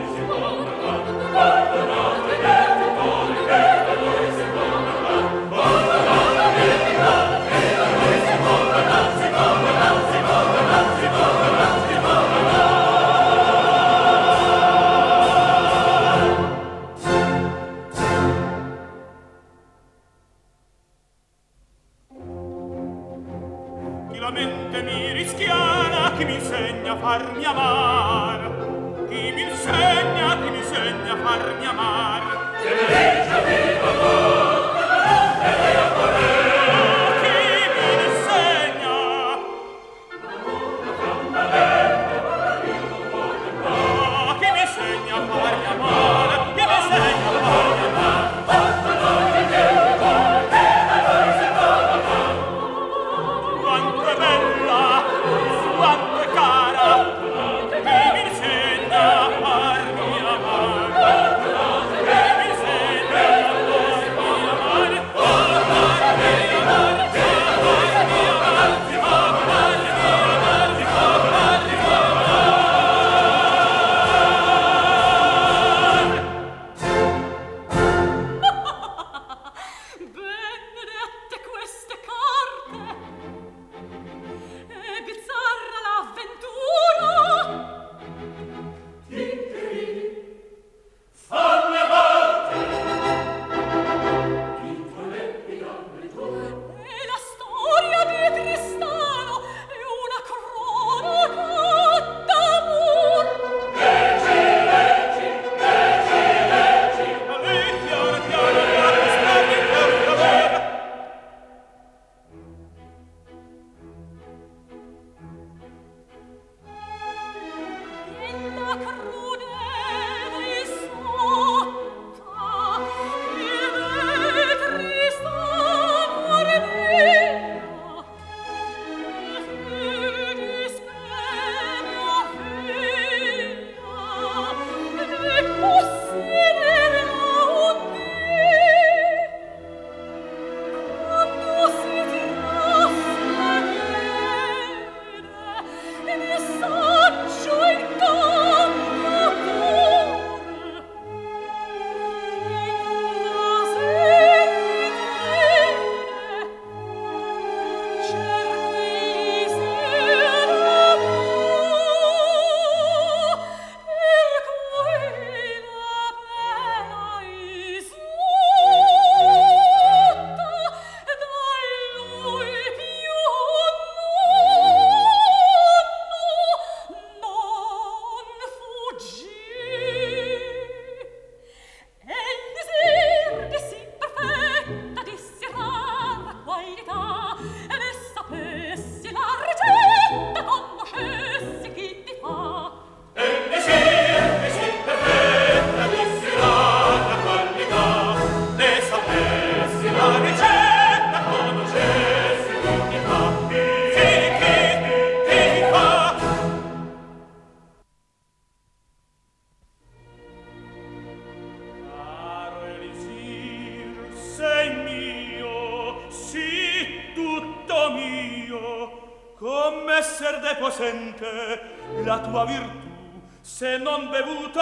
com'esser de possente la tua virtù, se non bevuto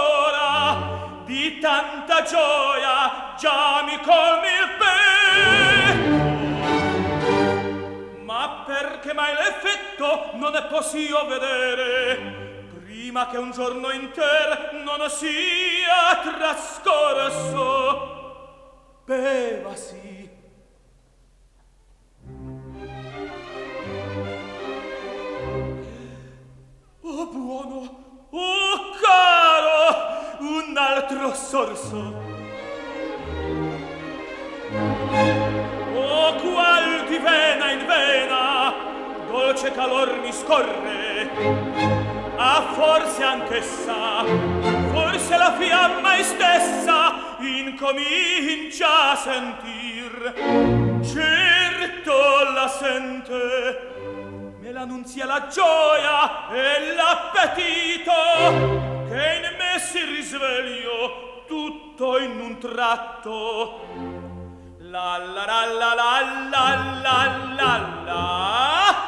ancora di tanta gioia già mi colmi il petto. Ma perché mai l'effetto non è possio vedere prima che un giorno inter non sia trascorso? Bevasi. Oh buono, oh caro, un altro sorso. Oh qual di vena in vena dolce calor mi scorre. Ah forse anch'essa, forse la fiamma stessa incomincia a sentir. Certo la sente, me l'annunzia la gioia e l'appetito che in me si risveglio tutto in un tratto. La la la la la la la la la.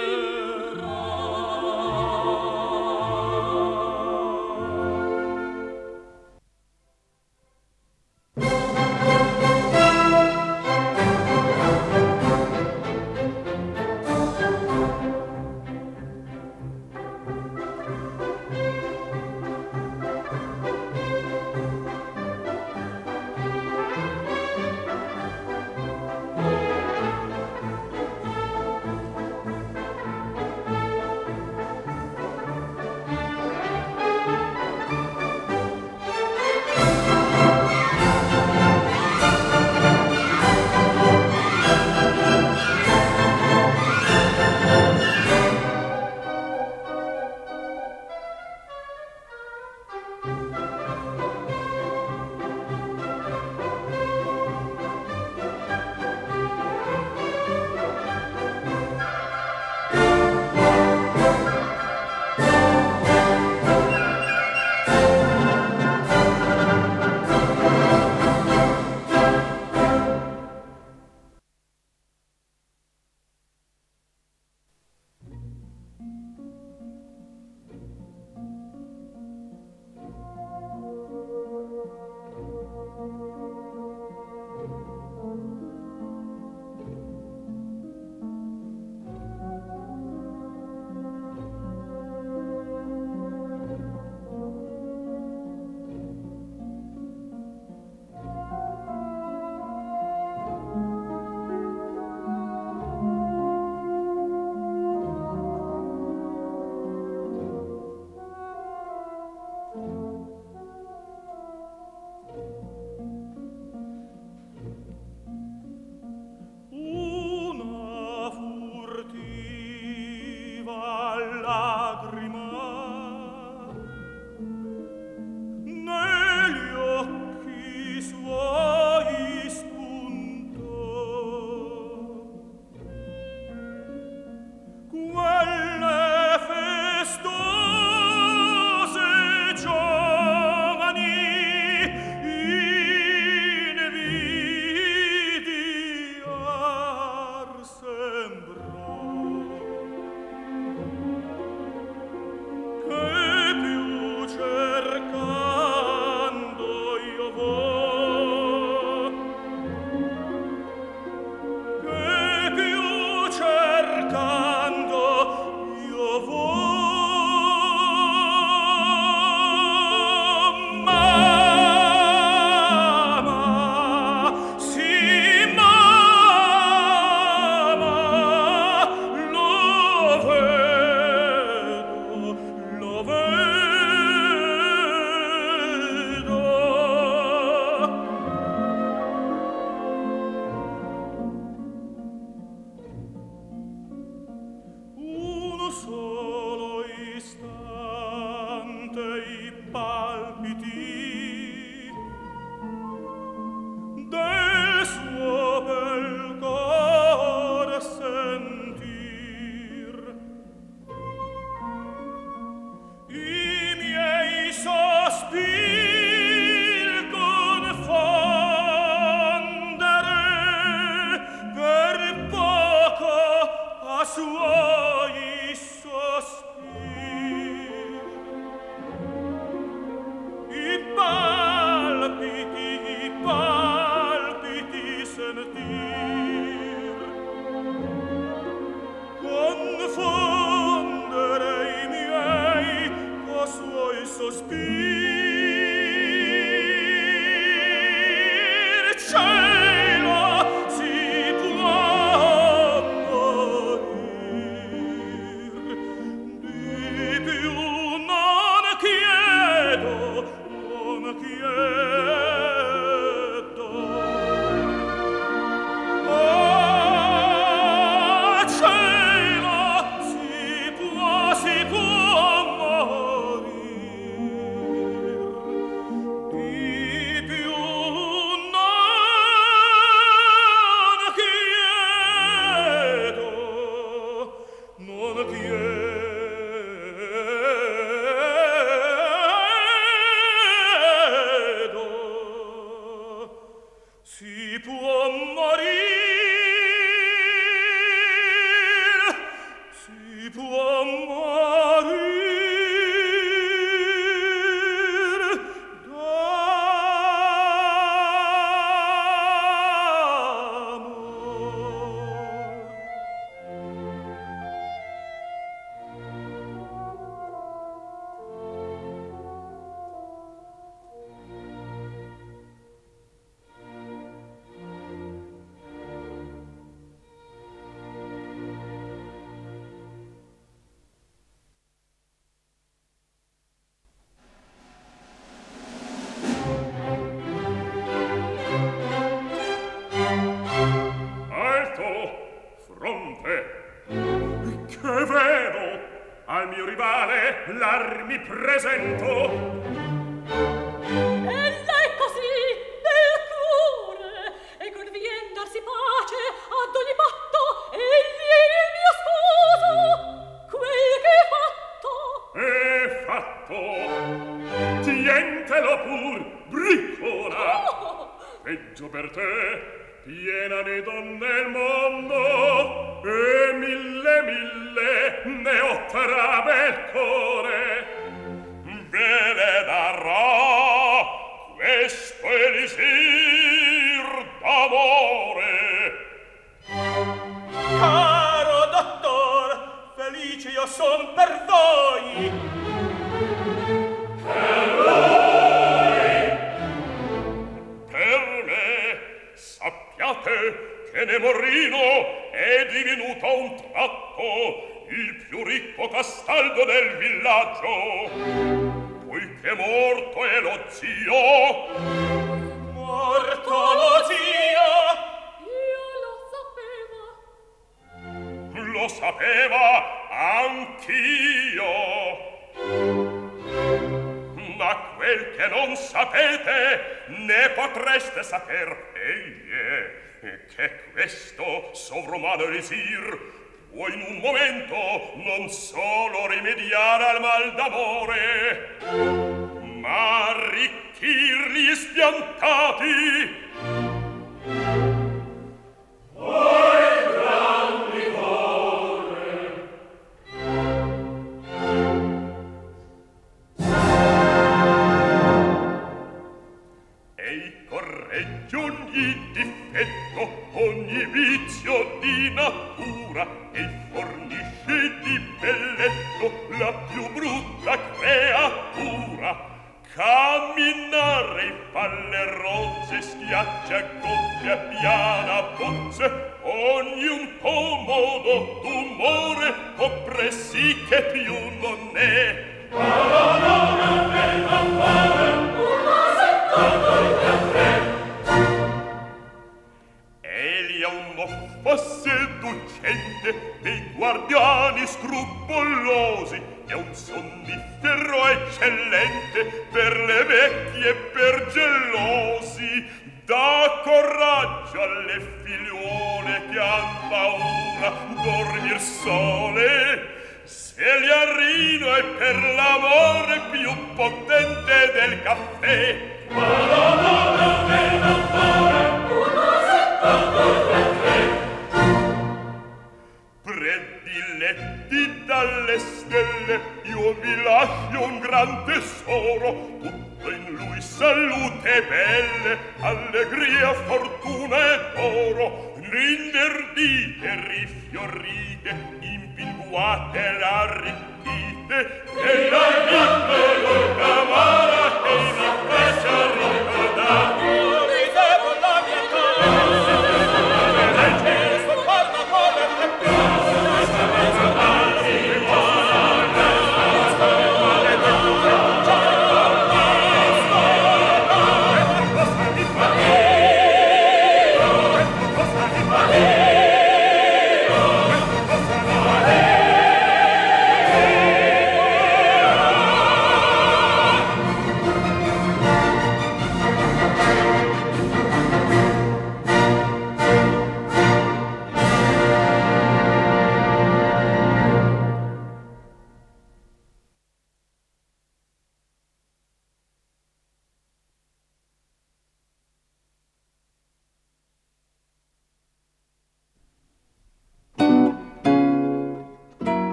fa lagrima negli occhi suoi spunto quelle festose giovani invidiar sembrò che più cercando io vo che più cercando io vo mamma sì mamma lo vedo uno solo istante i palpiti del suo bel cor sentir i miei sospir confondere per poco a suoi sospir i palpiti sentir confondere i miei co suoi sospir cielo si può morir di più non chiedo oh cielo si può morir di più non chiedo si può morir alto fronte che vedo al mio rivale l'armi presento Ella è così del cuore e convien darsi pace ad ogni patto egli è il mio sposo quel che è fatto tientelo pur briccola oh, peggio per te piena di donne il mondo e mille ne otterrà il cuore ve ne darò questo elisir d'amore caro dottor felice io son per voi per me sappiate che Nemorino è divenuto a un tratto il più ricco castaldo del villaggio, poiché morto è lo zio. Morto lo zio! io lo sapevo. Lo sapeva anch'io. Ma quel che non sapete, ne potreste saper, egli è che questo sovrumano elisir può in un momento non solo rimediare al mal d'amore, ma arricchir gli spiantati. Ogni vizio di natura e fornisce di belletto la più brutta creatura. Camminare falle rozze, schiaccia gonfia piana pozze, ogni un comodo d'umore oppressi che più non è. Fosse seducente dei guardiani scrupolosi e un sonnifero eccellente per le vecchie e per gelosi. Dà coraggio alle figliuole che han paura dormir sole, se Liarino è per l'amore più potente del caffè. Prediletti dalle stelle, io vi lascio un gran tesoro, tutto in lui salute belle, allegria, fortuna ed oro, rinverdite, rifiorite, impinguate, arricchite, e